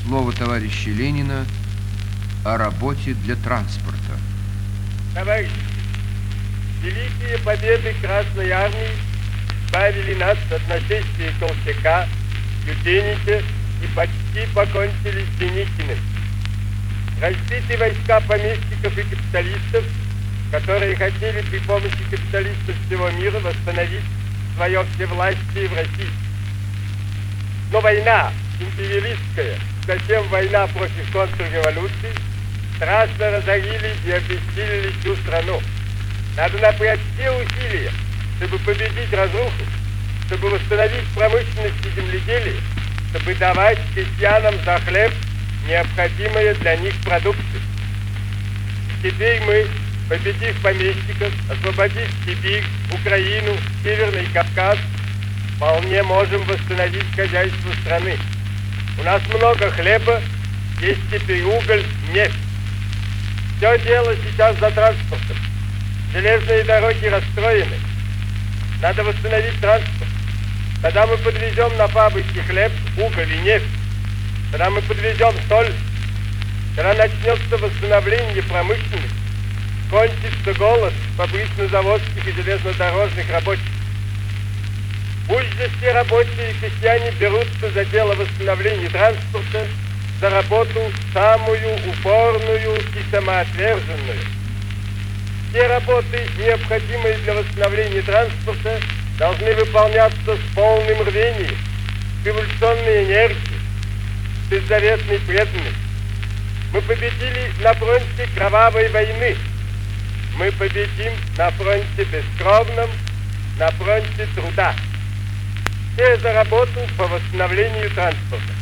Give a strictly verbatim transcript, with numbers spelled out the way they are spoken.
слово товарища Ленина о работе для транспорта. Товарищи, великие победы Красной Армии избавили нас от нашествия Колчака, Юденича и почти покончили с Деникиным. Разбиты войска помещиков и капиталистов, которые хотели при помощи капиталистов всего мира восстановить свое всевластие в России. Но война империалистская, затем война против контрреволюции, страшно разорили и обессилили всю страну. Надо напрячь все усилия, чтобы победить разруху, чтобы восстановить промышленность и земледелие, чтобы давать крестьянам за хлеб необходимые для них продукты. Теперь мы, победив помещиков, освободив Сибирь, Украину, Северный Кавказ, вполне можем восстановить хозяйство страны. У нас много хлеба, есть теперь уголь, нефть. Все дело сейчас за транспортом. Железные дороги расстроены. Надо восстановить транспорт. Тогда мы подвезем на фабрики хлеб, уголь и нефть. Тогда мы подвезем соль. Тогда начнется восстановление промышленности. Кончится голод фабрично-заводских и железнодорожных рабочих. Пусть же все рабочие и крестьяне берутся за дело восстановления транспорта, за работу самую упорную и самоотверженную. Все работы, необходимые для восстановления транспорта, должны выполняться с полным рвением, с революционной энергией, с беззаветной преданностью. Мы победили на фронте кровавой войны. Мы победим на фронте бескровном, на фронте труда. Все за работу по восстановлению транспорта.